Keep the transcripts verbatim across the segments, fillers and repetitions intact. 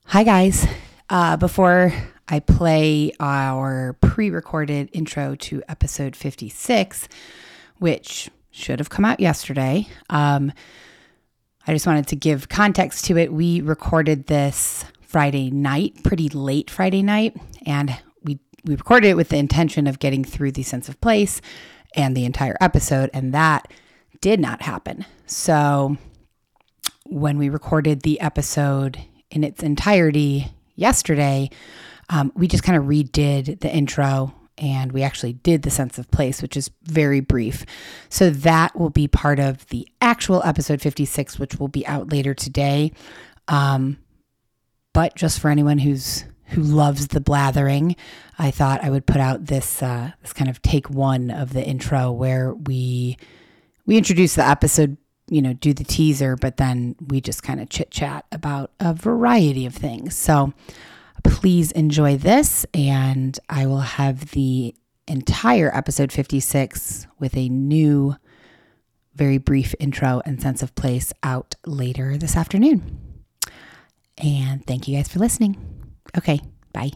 Hi, guys. Uh, before I play our pre-recorded intro to episode fifty-six, which should have come out yesterday, um, I just wanted to give context to it. We recorded this Friday night, pretty late Friday night, and we, we recorded it with the intention of getting through the sense of place and the entire episode, and that did not happen. So when we recorded the episode in its entirety yesterday, um, we just kind of redid the intro and we actually did the sense of place, which is very brief. So that will be part of the actual episode fifty-six, which will be out later today. Um, but just for anyone who's who loves the blathering, I thought I would put out this uh, this kind of take one of the intro where we we introduce the episode, you know, do the teaser, but then we just kind of chit chat about a variety of things. So please enjoy this, and I will have the entire episode fifty-six with a new, very brief intro and sense of place out later this afternoon. And thank you guys for listening. Okay, bye.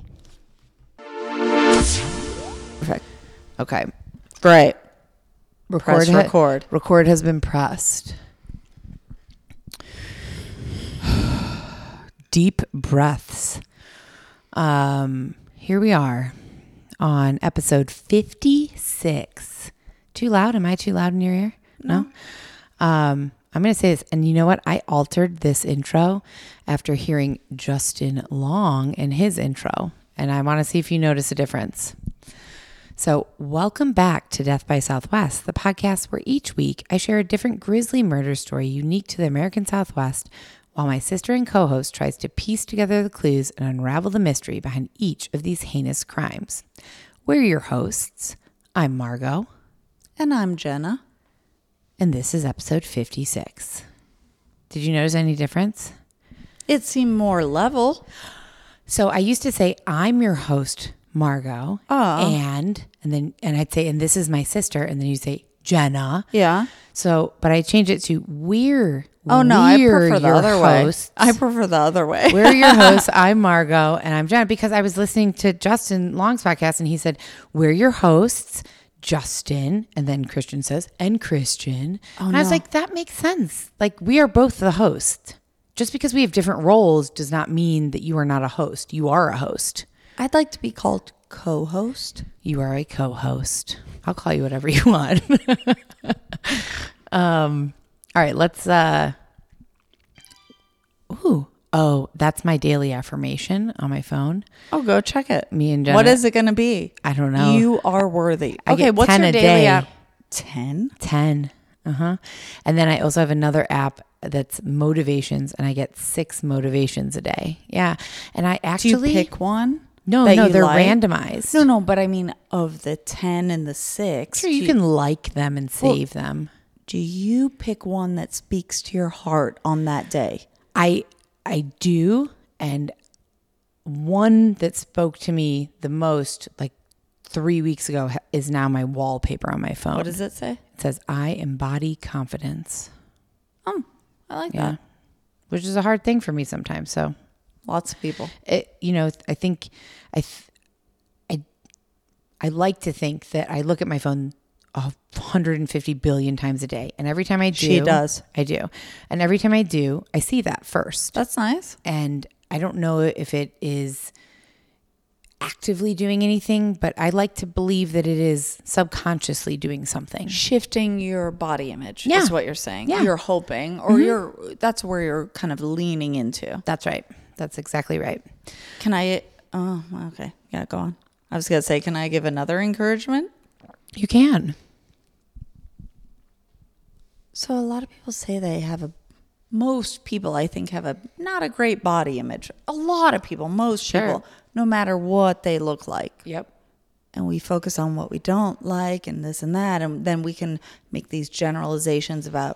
Perfect. Okay, great. Record, Press ha- record. record has been pressed. Deep breaths. Um, here we are on episode fifty-six. Too loud? Am I too loud in your ear? No. no? Um, I'm going to say this, and you know what? I altered this intro after hearing Justin Long in his intro, and I want to see if you notice a difference. So welcome back to Death by Southwest, the podcast where each week I share a different grisly murder story unique to the American Southwest, while my sister and co-host tries to piece together the clues and unravel the mystery behind each of these heinous crimes. We're your hosts. I'm Margot. And I'm Jenna. And this is episode fifty-six. Did you notice any difference? It seemed more level. So I used to say, I'm your host, Margot. Oh. And, and then, and I'd say, and this is my sister. And then you say, Jenna. Yeah. So, but I changed it to we're. Oh no, I prefer the other hosts. way. I prefer the other way. We're your hosts. I'm Margot and I'm Jenna, because I was listening to Justin Long's podcast and he said, we're your hosts, Justin. And then Christian says, and Christian. Oh, and no. I was like, that makes sense. Like, we are both the host. Just because we have different roles does not mean that you are not a host. You are a host. I'd like to be called co-host. You are a co-host. I'll call you whatever you want. um, all right, let's, uh, ooh, oh, that's my daily affirmation on my phone. Oh, go check it. Me and Jenna. What is it going to be? I don't know. You are worthy. I okay, get what's ten your a daily day. app? ten? ten. Uh-huh. And then I also have another app that's motivations, and I get six motivations a day. Yeah. And I actually. Do you pick one? No, that no, you they're like? randomized. No, no, but I mean, of the ten and the six. Sure, you do can like them and save Well, them. Do you pick one that speaks to your heart on that day? I I do, and one that spoke to me the most, like three weeks ago, ha- is now my wallpaper on my phone. What does it say? It says, I embody confidence. Oh, I like Yeah. that. Which is a hard thing for me sometimes. So, Lots of people. it, you know, I think I, th- I, I like to think that I look at my phone one hundred fifty billion times a day. And every time I do, She does. I do. And every time I do, I see that first. That's nice. And I don't know if it is actively doing anything, but I like to believe that it is subconsciously doing something. Shifting your body image Yeah. is what you're saying. Yeah. You're hoping, or you're, that's where you're kind of leaning into. That's right. That's exactly right. Can I, oh, okay. Yeah, go on. I was going to say, can I give another encouragement? You can. So a lot of people say they have a, most people I think have a, not a great body image. A lot of people, most Sure. people, no matter what they look like. Yep. And we focus on what we don't like and this and that. And then we can make these generalizations about,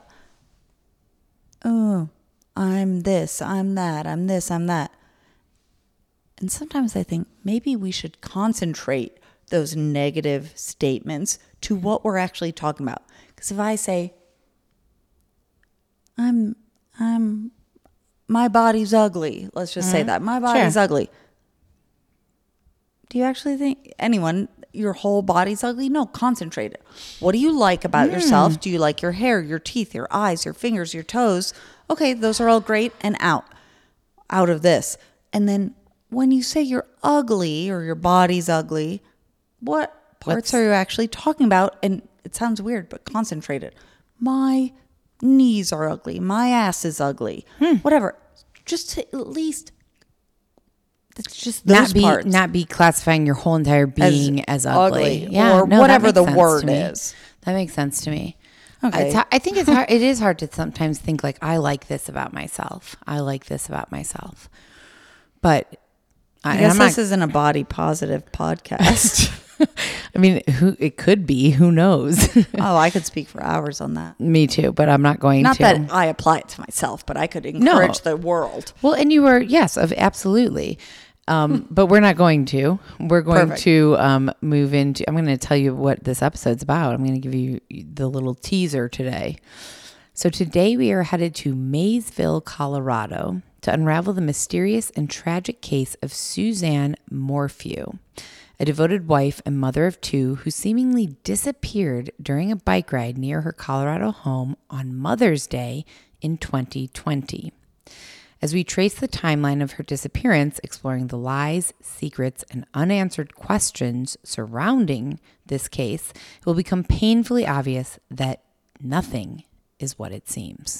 oh, I'm this, I'm that, I'm this, I'm that. And sometimes I think maybe we should concentrate those negative statements to what we're actually talking about. Because if I say, I'm, I'm, my body's ugly. Let's just mm-hmm. say that. My body's sure. ugly. Do you actually think anyone, your whole body's ugly? No, concentrate it. What do you like about mm. yourself? Do you like your hair, your teeth, your eyes, your fingers, your toes? Okay, those are all great and out. Out of this. And then when you say you're ugly or your body's ugly, what parts What's, are you actually talking about? And it sounds weird, but concentrate it. My knees are ugly. My ass is ugly. Hmm. Whatever. Just to at least... It's just those not be parts. Not be classifying your whole entire being as, as ugly. ugly. Yeah, or no, whatever the word is. That makes sense to me. Okay. It's, I think it's hard. It is hard to sometimes think like, I like this about myself. I like this about myself. But I, I guess this not, isn't a body positive podcast. I mean, who it could be. Who knows? Oh, I could speak for hours on that. Me too, but I'm not going not to. Not that I apply it to myself, but I could encourage no. the world. Well, and you were, yes, of absolutely. Um, but we're not going to. We're going Perfect. to um, move into, I'm going to tell you what this episode's about. I'm going to give you the little teaser today. So today we are headed to Maysville, Colorado to unravel the mysterious and tragic case of Suzanne Morphew, a devoted wife and mother of two who seemingly disappeared during a bike ride near her Colorado home on Mother's Day in twenty twenty. As we trace the timeline of her disappearance, exploring the lies, secrets, and unanswered questions surrounding this case, it will become painfully obvious that nothing is what it seems.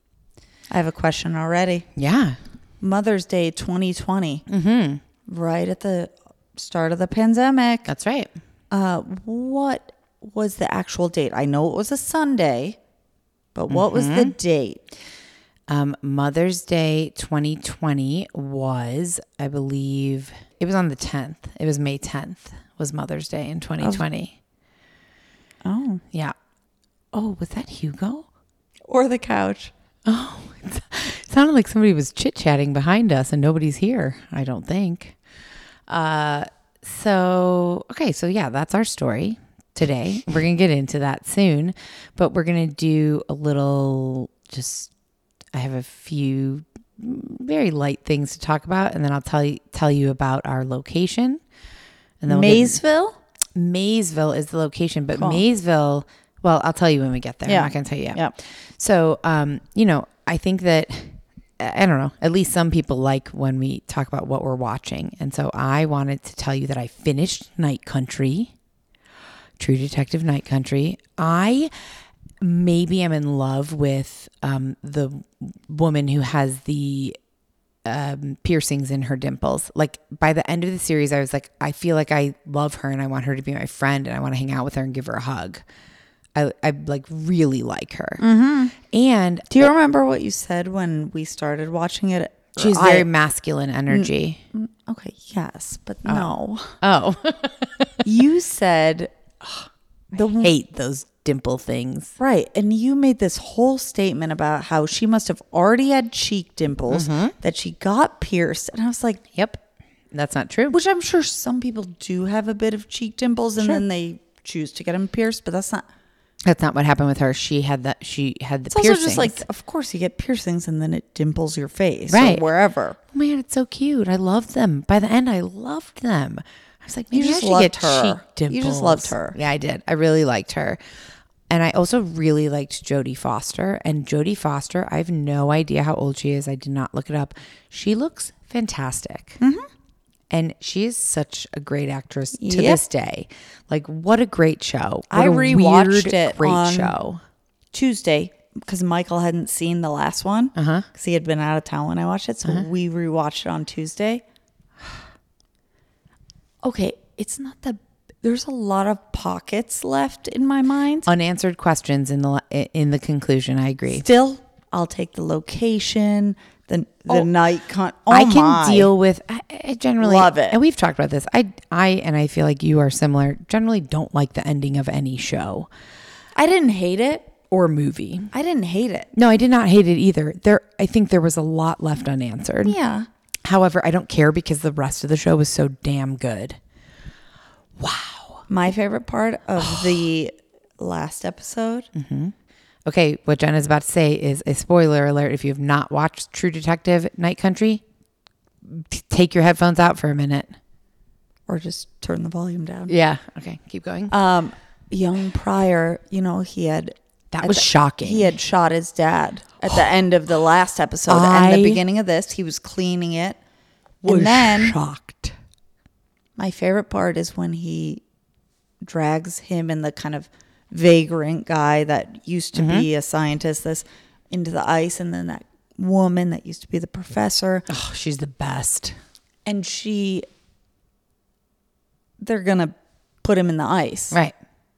I have a question already. Yeah. Mother's Day twenty twenty. Mm-hmm. Right at the start of the pandemic. That's right. Uh, what was the actual date? I know it was a Sunday, but what mm-hmm. was the date? Um, Mother's Day twenty twenty was, I believe, it was on the tenth. It was May tenth was Mother's Day in twenty twenty. Oh. Yeah. Oh, was that Hugo? Or the couch. Oh, it sounded like somebody was chit-chatting behind us and nobody's here, I don't think. Uh, so, okay, so yeah, that's our story today. We're going to get into that soon, but we're going to do a little just... I have a few very light things to talk about, and then I'll tell you tell you about our location. And then we'll Maysville? Get, Maysville is the location, but cool. Maysville, well, I'll tell you when we get there. Yeah. I'm not going to tell you yet. Yep. So, um, you know, I think that, I don't know, at least some people like when we talk about what we're watching. And so I wanted to tell you that I finished Night Country, True Detective Night Country. I... Maybe I'm in love with um, the woman who has the um, piercings in her dimples. Like by the end of the series, I was like, I feel like I love her and I want her to be my friend and I want to hang out with her and give her a hug. I, I like really like her. Mm-hmm. And do you remember what you said when we started watching it? She's very I, masculine energy. Mm, okay. Yes, but oh. no. Oh, you said oh, the I hate those dimple things. Right. And you made this whole statement about how she must have already had cheek dimples, mm-hmm. that she got pierced. And I was like, yep, that's not true. Which I'm sure some people do have a bit of cheek dimples and sure. then they choose to get them pierced, but that's not. That's not what happened with her. She had that. She had the it's piercings. Also just like, of course you get piercings and then it dimples your face right. or wherever. Oh man, it's so cute. I loved them. By the end, I loved them. I was like, maybe you just I should loved get her. cheek dimples. You just loved her. Yeah, I did. I really liked her. And I also really liked Jodie Foster. And Jodie Foster, I have no idea how old she is. I did not look it up. She looks fantastic. Mm-hmm. And she is such a great actress to yep. this day. Like, what a great show. What I rewatched weird, it great on show. Tuesday because Michael hadn't seen the last one. Uh-huh. Because he had been out of town when I watched it. So uh-huh. we rewatched it on Tuesday. Okay, it's not the... There's a lot of pockets left in my mind. Unanswered questions in the in the conclusion. I agree. Still, I'll take the location, the the oh, night con. Oh I can my. deal with. I, I generally love it, and we've talked about this. I I and I feel like you are similar. Generally, don't like the ending of any show. I didn't hate it or movie. I didn't hate it. No, I did not hate it either. There, I think there was a lot left unanswered. Yeah. However, I don't care because the rest of the show was so damn good. Wow. My favorite part of the last episode mm-hmm. Okay, what Jenna's about to say is a spoiler alert. If you have not watched True Detective Night Country, t- take your headphones out for a minute. Or just turn the volume down. Yeah. Okay, keep going. Um, young Pryor, you know, he had... That at was the- shocking. He had shot his dad at the end of the last episode. I and the beginning of this, he was cleaning it. was and then shocked. my favorite part is when he drags him and the kind of vagrant guy that used to Mm-hmm. be a scientist this into the ice, and then that woman that used to be the professor. Oh, she's the best. And she... They're going to put him in the ice. Right.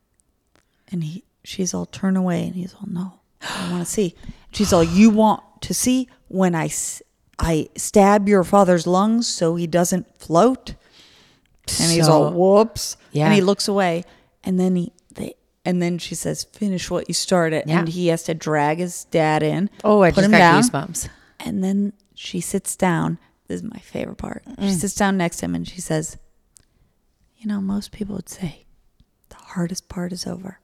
And he, she's all, turn away. And he's all, no, I want to see. She's all, you want to see when I, s- I stab your father's lungs so he doesn't float? And he's So- all, whoops. Yeah. And he looks away. And then he, they, and then she says, finish what you started. Yeah. And he has to drag his dad in. Oh, I put just him got down. goosebumps. And then she sits down. This is my favorite part. She sits down next to him and she says, you know, most people would say the hardest part is over.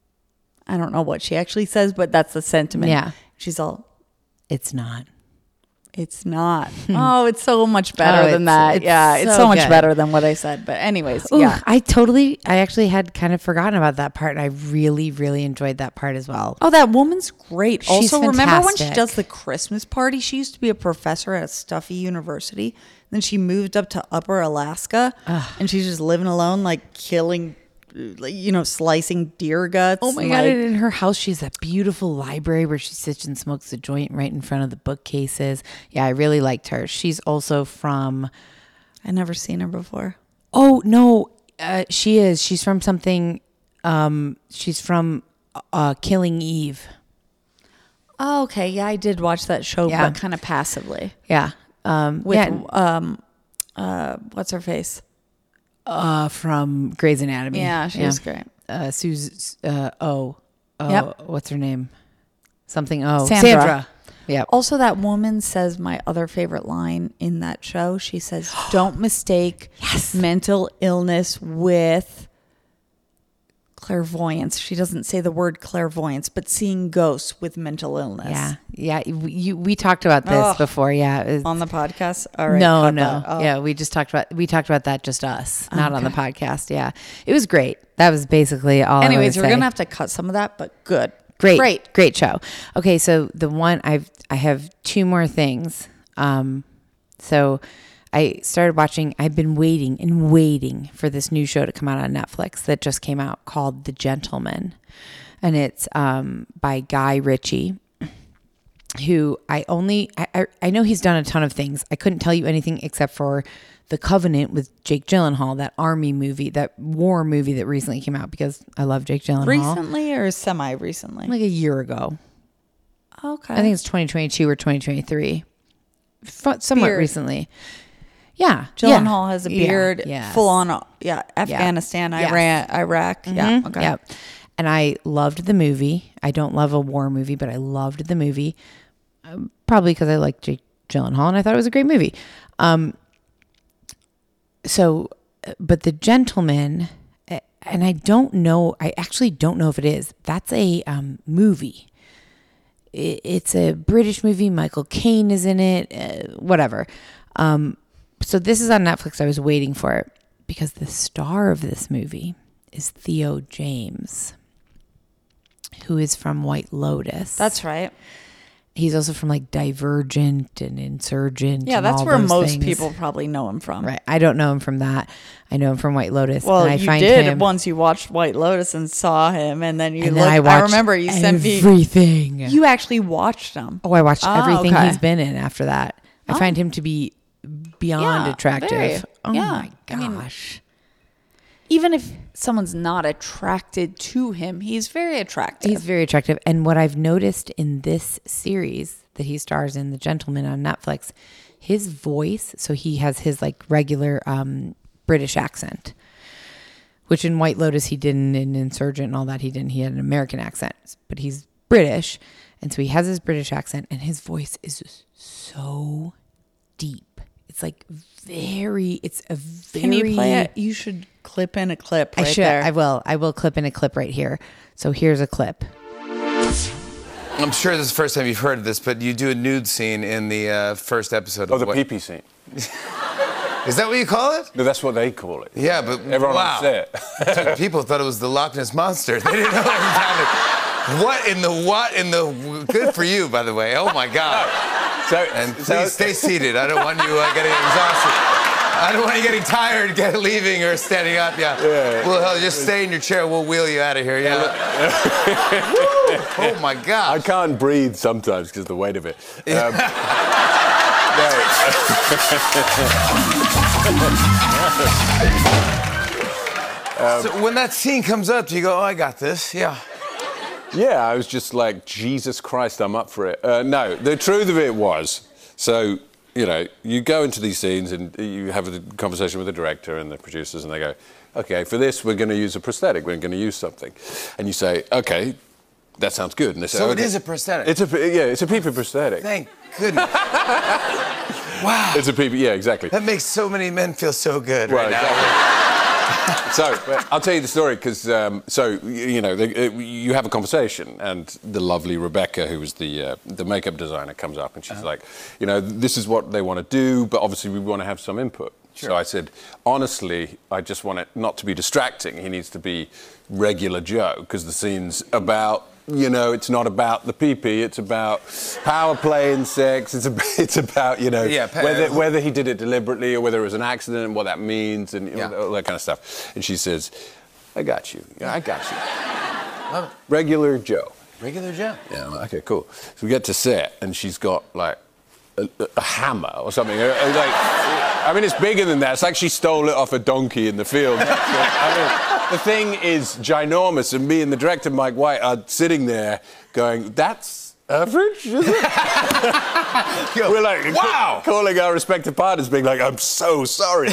I don't know what she actually says, but that's the sentiment. Yeah. She's all, It's not. it's not. Oh, it's so much better Oh, than it's- that. it's yeah, it's so so much good. better than what I said. But anyways, Ooh, yeah. I totally, I actually had kind of forgotten about that part. And I really, really enjoyed that part as well. Oh, that woman's great. She's Also, remember when she fantastic. does the Christmas party? She used to be a professor at a stuffy university. Then she moved up to Upper Alaska, and she's just living alone, like killing, like, you know, slicing deer guts. Oh my and, God. like- And in her house, she has that beautiful library where she sits and smokes a joint right in front of the bookcases. Yeah, I really liked her. She's also from, I never seen her before. oh, no, uh, she is. She's from something, um, she's from uh, Killing Eve. Oh, okay. Yeah, I did watch that show, Yeah. but kind of passively. Yeah. Um, With yeah, um, uh, what's her face? uh, from Grey's Anatomy. Yeah, she was great. Uh, Suze, uh, oh, oh, Yep. what's her name? Something, oh, Sandra. Sandra. Yeah. Also, that woman says my other favorite line in that show. She says, "Don't mistake mental illness with clairvoyance." She doesn't say the word clairvoyance, but seeing ghosts with mental illness. Yeah. Yeah. You, you- we talked about this Ugh. before. Yeah. it was- On the podcast? All right. no, cut no. that. Oh. Yeah. We just talked about, we talked about that just us, not on the podcast. Yeah. It was great. That was basically all I Anyways, would we're say. going to have to cut some of that, but good. Great, Great. great show. Okay, so the one I've I have two more things. Um, so I started watching. I've been waiting and waiting for this new show to come out on Netflix that just came out called The Gentleman, and it's um, by Guy Ritchie, who I only I, I I know he's done a ton of things. I couldn't tell you anything except for The Covenant with Jake Gyllenhaal, that army movie, that war movie that recently came out, because I love Jake Gyllenhaal. Recently or semi-recently? Like a year ago. Okay. I think it's twenty twenty-two or twenty twenty-three. F- somewhat Beard. recently. Yeah. Gyllenhaal yeah. has a Yeah, beard, yes. full on, uh, yeah, Afghanistan, Yes. Iran, Iraq. Yeah, Mhm. okay. Yeah. And I loved the movie. I don't love a war movie, but I loved the movie. Um, probably because I like Jake Gyllenhaal and I thought it was a great movie. Um, so, but The Gentleman, uh, and I don't know, I actually don't know if it is. That's a um, movie. It, it's a British movie. Michael Caine is in it, uh, whatever. Um, so this is on Netflix. I was waiting for it because the star of this movie is Theo James, who is from White Lotus. That's right. He's also from like Divergent and Insurgent. Yeah, and that's all where those most things. people probably know him from. Right. I don't know him from that. I know him from White Lotus. Well, and I you find did him, once you watched White Lotus and saw him, and then you and looked. then I I, watched remember you sent me. everything. You actually watched him. Oh, I watched Oh, everything okay. he's been in after that. I Oh. find him to be beyond Yeah, attractive. very. Oh Yeah. my I mean, gosh. Even if someone's not attracted to him, he's very attractive. He's very attractive. And what I've noticed in this series that he stars in, The Gentleman on Netflix, his voice, so he has his like regular um, British accent, which in White Lotus he didn't, in Insurgent and all that he didn't. He had an American accent, but he's British. And so he has his British accent and his voice is just so deep. It's like very, it's a very... Can you play it? You should clip in a clip right I should. there. I will. I will clip in a clip right here. So here's a clip. I'm sure this is the first time you've heard of this, but you do a nude scene in the uh, first episode. Oh, of the what? pee-pee scene. Is that what you call it? No, that's what they call it. Yeah, but Everyone wow. on set. People thought it was the Loch Ness Monster. They didn't know what was happening. What in the what in the... Good for you, by the way. Oh, my God. So, And please so, stay seated. I don't want you uh, getting exhausted. I don't want you getting tired, get leaving or standing up. Yeah. Yeah. Well, hell, just stay in your chair. We'll wheel you out of here. Yeah. Woo! Oh my I God. can't breathe sometimes because of the weight of it. Um, no. So when that scene comes up, do you go, "Oh, I got this"? Yeah. Yeah, I was just like, Jesus Christ, I'm up for it. Uh, no, the truth of it was, so, you know, you go into these scenes and you have a conversation with the director and the producers and they go, okay, for this, we're going to use a prosthetic. We're going to use something. And you say, okay, that sounds good. And they say, So it okay. is a prosthetic. It's a, yeah, it's a pee-pee prosthetic. Thank goodness. Wow. It's a pee-pee, yeah, exactly. That makes so many men feel so good Well, right now. exactly. So, but I'll tell you the story because, um, so, you know, they, uh, you have a conversation and the lovely Rebecca, who was the uh, the makeup designer, comes up and she's uh-huh. like, you know, this is what they want to do, but obviously we want to have some input. Sure. So I said, honestly, I just want it not to be distracting. He needs to be regular Joe because the scene's about, you know, it's not about the pee-pee, it's about power play and sex. It's, a, it's about, you know, yeah, pa- whether, whether he did it deliberately or whether it was an accident and what that means and you yeah. know, all that kind of stuff. And she says, I got you. I got you. Regular Joe. Regular Joe. Yeah, I'm like, okay, cool. So we get to set and she's got like a, a hammer or something. Uh, Like, I mean, it's bigger than that. It's like she stole it off a donkey in the field. So, I mean, the thing is ginormous, and me and the director, Mike White, are sitting there going, that's average, is it? We're like, wow! ca- calling our respective partners, being like, I'm so sorry.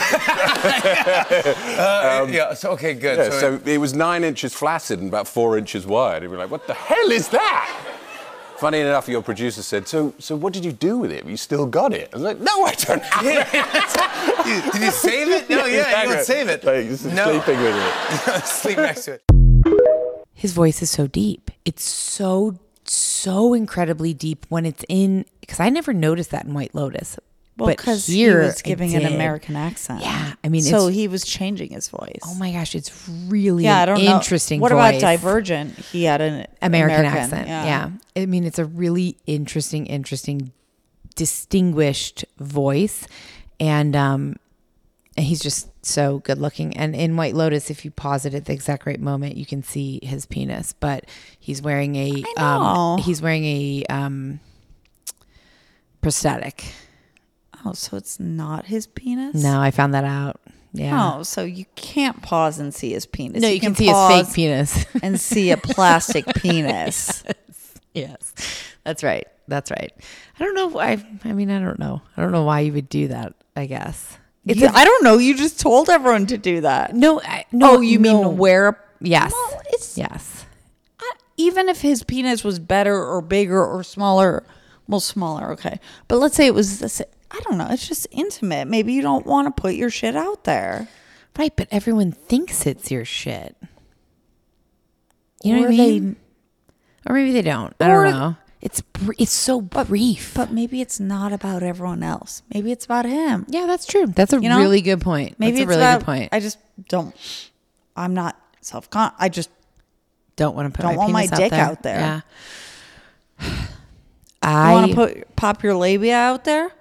uh, um, yeah, so, okay, good. Yeah, so, so it, it was nine inches flaccid and about four inches wide. And we're like, what the hell is that? Funny enough, your producer said, so so what did you do with it? You still got it? I was like, no, I don't have it. Did you save it? No, yeah, Exactly. you don't save it. Like, just No. sleeping with it. Sleep next to it. His voice is so deep. It's so, so incredibly deep when it's in, because I never noticed that in White Lotus. Well, but because he here was giving I an did. American accent. Yeah, I mean, so it's, he was changing his voice. oh my gosh, it's really yeah, I an don't know. interesting What voice. about Divergent? He had an American, American accent. Yeah. Yeah. I mean, it's a really interesting, interesting, distinguished voice. And um, and he's just so good looking. And in White Lotus, if you pause it at the exact right moment, you can see his penis. But he's wearing a I know. um, he's wearing a um, prosthetic. Oh, so it's not his penis? No, I found that out. Yeah. Oh, so you can't pause and see his penis. No, you, can, see pause his fake penis. and see a plastic penis. Yes, that's right. That's right. I don't know. I. I mean, I don't know. I don't know why you would do that. I guess. It's I don't know. You just told everyone to do that. No. I, no. Oh, you no. mean wear a... Yes. No, it's... Yes. I, even if his penis was better or bigger or smaller, well, smaller, okay. But let's say it was... This, I don't know. It's just intimate. Maybe you don't want to put your shit out there. Right, but everyone thinks it's your shit. You know Or what I mean? they- Or maybe they don't. I Or- don't know. It's br- it's so brief. But maybe it's not about everyone else. Maybe it's about him. Yeah, that's true. That's a You know? really good point. Maybe that's it's a really about, good point. I just don't... I'm not self-con... I just... don't want to put don't my want my penis dick out out there. there. Yeah. You I want to put pop your labia out there?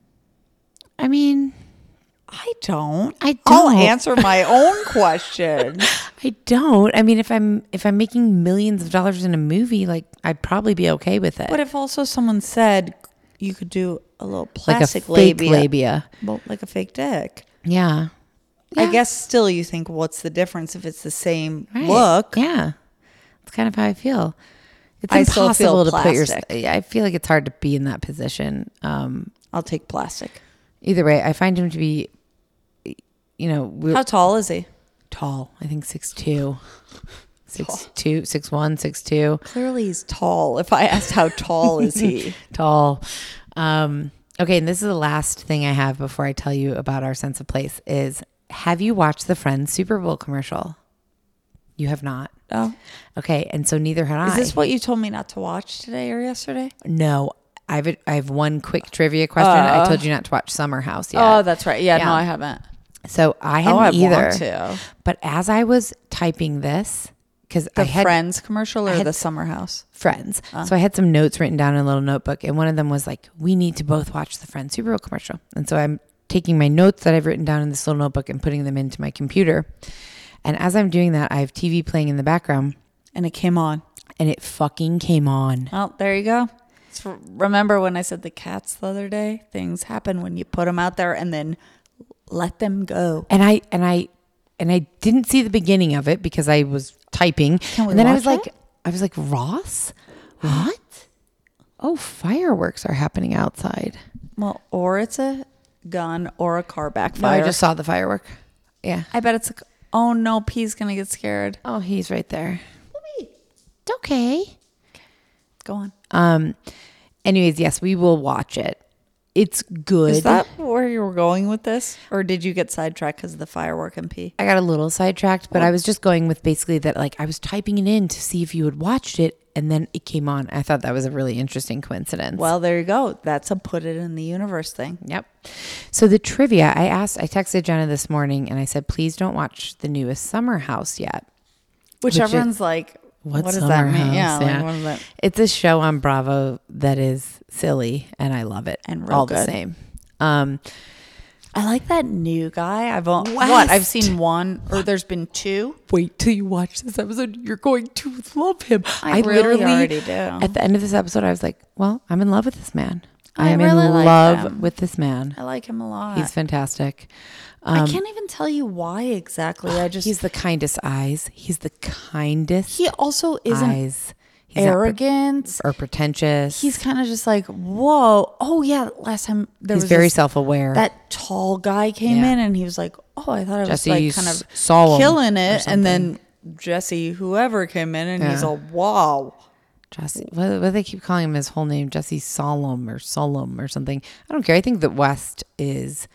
I mean, I don't. I I'll don't. answer my own question. I don't. I mean, if I'm if I'm making millions of dollars in a movie, like I'd probably be okay with it. What if also someone said you could do a little like a plastic fake labia, labia? Well, like a fake dick? Yeah. I Yeah. guess still you think, what's the difference if it's the same Right. look? Yeah. That's kind of how I feel. It's I still impossible feel to put your. plastic. I feel like it's hard to be in that position. Um, I'll take plastic. either way, I find him to be, you know, we're How tall is he? tall. I think six two, six two, six one, six two. Clearly he's tall. If I asked how tall is he? Tall. Um, okay, and this is the last thing I have before I tell you about our sense of place is, have you watched the Friends Super Bowl commercial? You have not. Oh. Okay, and so neither had I. Is this what you told me not to watch today or yesterday? No, I have a, I have one quick trivia question. Uh, I told you not to watch Summer House yet. Oh, that's right. Yeah, Yeah. no, I haven't. So I hadn't Oh, I either. want to. But as I was typing this, because The I had Friends commercial or had- the Summer House? Friends, so I had some notes written down in a little notebook, and one of them was like, "We need to both watch the Friends Super Bowl commercial." And so I'm taking my notes that I've written down in this little notebook and putting them into my computer. And as I'm doing that, I have T V playing in the background, And it came on. and it fucking came on. Well, there you go. So remember when I said the cats the other day? Things happen when you put them out there and then let them go. And I and I and I didn't see the beginning of it because I was typing. Can we and then I watch was like, it? I was like, Ross, what? Oh, fireworks are happening outside. Well, or it's a gun or a car No, backfire. I just saw the firework. Yeah. I bet it's a. Oh no, P's gonna get scared. Oh, he's right there. It's okay. Go on. Um. Anyways, yes, we will watch it. It's good. Is that where you were going with this, or did you get sidetracked because of the firework and P? I got a little sidetracked, but I was just going with basically that, like, I was typing it in to see if you had watched it, and then it came on. I thought that was a really interesting coincidence. Well, there you go. That's a put it in the universe thing. Yep. So the trivia, I asked, I texted Jenna this morning and I said, please don't watch the newest Summer House yet. Which, Which everyone's like, What, what does Summer that mean? House? Yeah, like, what is that? It's a show on Bravo that is silly and I love it. And real all the good. same. Um, I like that new guy. I've on- West. what I've seen one, or there's been two. wait till you watch this episode. You're going to love him. I really already do. At the end of this episode, I was like, well, I'm in love with this man. I I'm really in like love him. with this man. I like him a lot. He's fantastic. I Um, can't even tell you why exactly. I just he's the kindest eyes. He's the kindest he also isn't eyes. He's not pre- arrogant. or pretentious. He's kind of just like, whoa. Oh yeah, last time there He's was very this- self-aware. That tall guy came Yeah. in and he was like, oh, I thought I was Jesse like kind of Solemn killing or it, and then Jesse whoever came in and he's Yeah. all wow. Jesse, what, what do they keep calling him his whole name? Jesse Solemn or Solemn or something. I don't care. I think that West is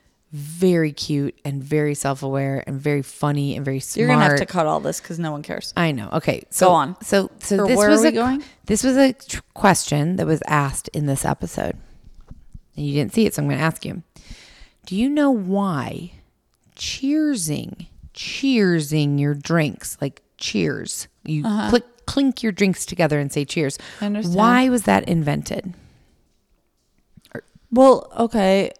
very cute and very self-aware and very funny and very smart. You're gonna have to cut all this because no one cares. I know. Okay, so Go on. So, so Or this where was are we a going? this was a tr- question that was asked in this episode, and you didn't see it, so I'm going to ask you. Do you know why cheersing, cheersing your drinks, like cheers, you click, clink your drinks together and say cheers? I understand. Why was that invented? Well, okay.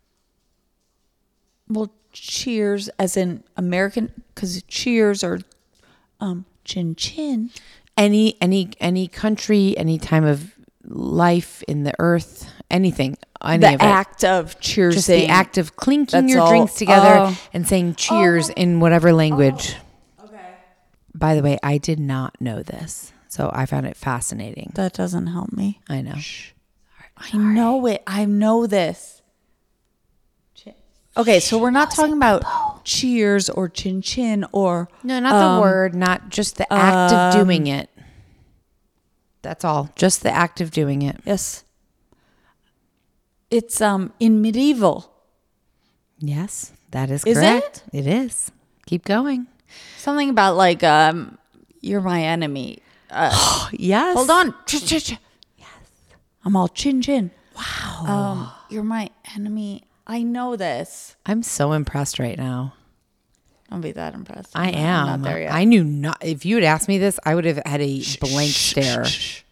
Well, cheers as in American, because cheers are um, chin chin. Any any any country, any time of life in the earth, anything, any The of it. act of cheersing. Just the act of clinking That's your all. drinks together Oh. and saying cheers in whatever language. Okay. By the way, I did not know this, so I found it fascinating. That doesn't help me. I know. I know it. I know this. Okay, so we're not talking about cheers or chin chin or No, not the um, word, not just the act of doing it. That's all. Just the act of doing it. yes. It's um in medieval. Yes, that is Is correct. It is. Keep going. Something about like um you're my enemy. Uh, Yes. hold on. Ch- ch- ch- yes. I'm all chin chin. Wow. Um you're my enemy. I know this. I'm so impressed right now. Don't be that impressed. I I'm am. not there yet. I knew not. If you had asked me this, I would have had a blank stare.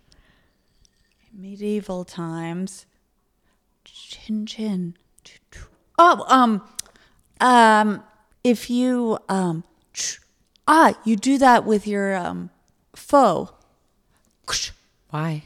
Medieval times. Chin chin. Oh, um, um, if you um, ah, you do that with your um foe. Why?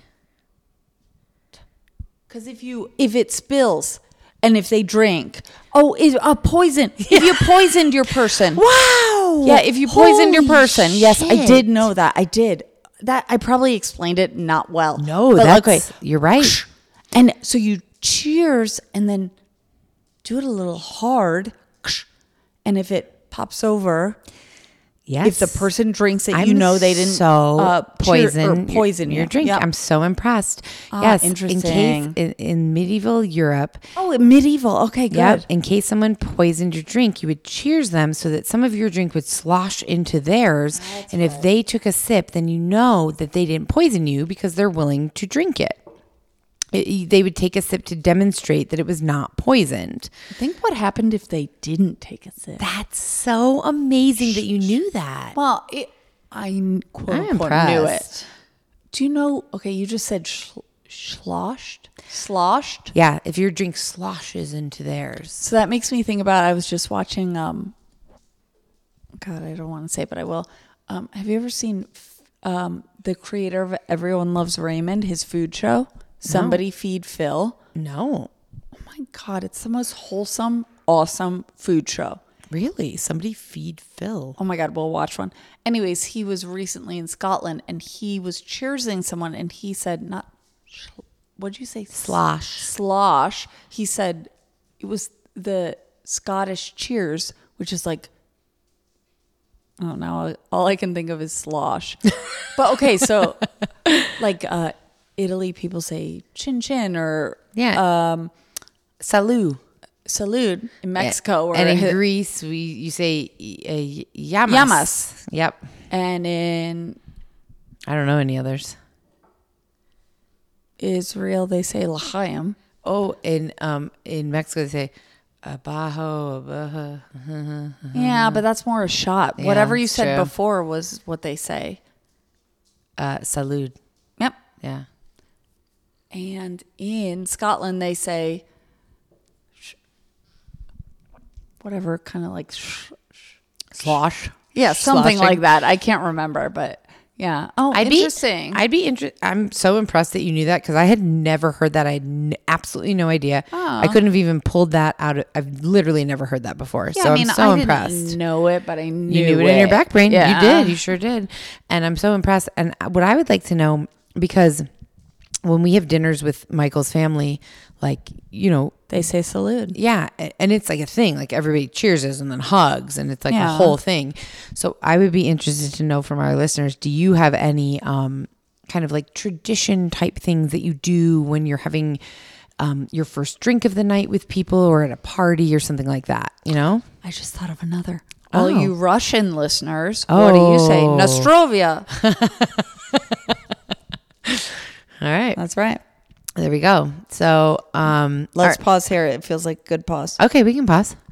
Because if you if it spills and if they drink, oh, it, a poison. If you poisoned your person, Wow. yeah. If you poisoned your Holy person, yes, I shit. did know that. I did that. I probably explained it not well. No, But, that's okay. you're right. And so you cheers and then do it a little hard. And if it pops over, Yes. If the person drinks it, I'm you know they didn't so uh, poison cheer, or poison your, your you. drink. Yep. I'm so impressed. Ah, yes, interesting. In case in, in medieval Europe, Oh, medieval. Okay, good. yep, in case someone poisoned your drink, you would cheers them so that some of your drink would slosh into theirs. That's and if right. they took a sip, then you know that they didn't poison you because they're willing to drink it. It- they would take a sip to demonstrate that it was not poisoned. Think what happened if they didn't take a sip. That's so amazing that you knew that. Well, it, I quote I'm unquote knew it. impressed. Do you know? Okay, you just said sh- sloshed, sloshed. Yeah, if your drink sloshes into theirs. So that makes me think about. I was just watching. Um, God, I don't want to say, but I will. Um, have you ever seen um, the creator of Everyone Loves Raymond? His food show. Somebody Feed Phil. No. Oh my God, it's the most wholesome, awesome food show. Really? Somebody feed Phil. Oh my God, we'll watch one. Anyways, he was recently in Scotland and he was cheersing someone and he said, not, what'd you say? Slosh. Slosh. He said it was the Scottish cheers, which is like, oh, now all I can think of is slosh. But okay, so like uh, Italy, people say chin chin or Yeah. um, Salud. salud in Mexico. Or and in hi- Greece, we you say uh, yamas. Yamas. Yep. and in I don't know any others. Israel, they say l'chaim. Oh, in um in Mexico they say abajo, abajo. Yeah, but that's more a shot. Yeah, Whatever you it's said true. before was what they say. Uh, salud. Yep. Yeah. And in Scotland, they say sh- whatever, kind of like sh- Slosh. yeah, something Sloshing. like that. I can't remember, but yeah. Oh, I'd interesting. Be, I'd be interested. I'm so impressed that you knew that because I had never heard that. I had n- absolutely no idea. Oh. I couldn't have even pulled that out. Of, I've literally never heard that before. yeah, so I mean, I'm so I impressed. didn't know it, but I knew You knew it in your back brain. Yeah. You did. You sure did. And I'm so impressed. And what I would like to know, because when we have dinners with Michael's family, like, you know, They say salud. yeah, a- and it's like a thing. Like everybody cheerses and then hugs, and it's like a Yeah. whole thing. So I would be interested to know from our listeners, do you have any um, kind of like tradition type things that you do when you're having um, your first drink of the night with people or at a party or something like that, you know? I just thought of another. All Oh. you Russian listeners, what do you say? Oh. Nostrovia. All right. That's right. There we go. So um, Let's all right. pause here. It feels like a good pause. Okay, we can pause.